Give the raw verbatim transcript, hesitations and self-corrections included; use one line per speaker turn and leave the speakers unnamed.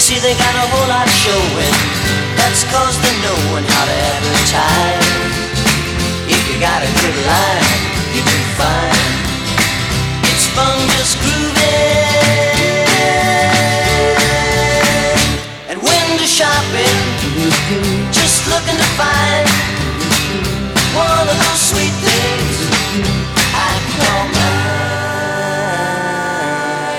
See, they got a whole lot showing. That's cause they knowin' how to advertise. If you got a good line, you do fine. It's fun just grooving and window shopping, just looking to find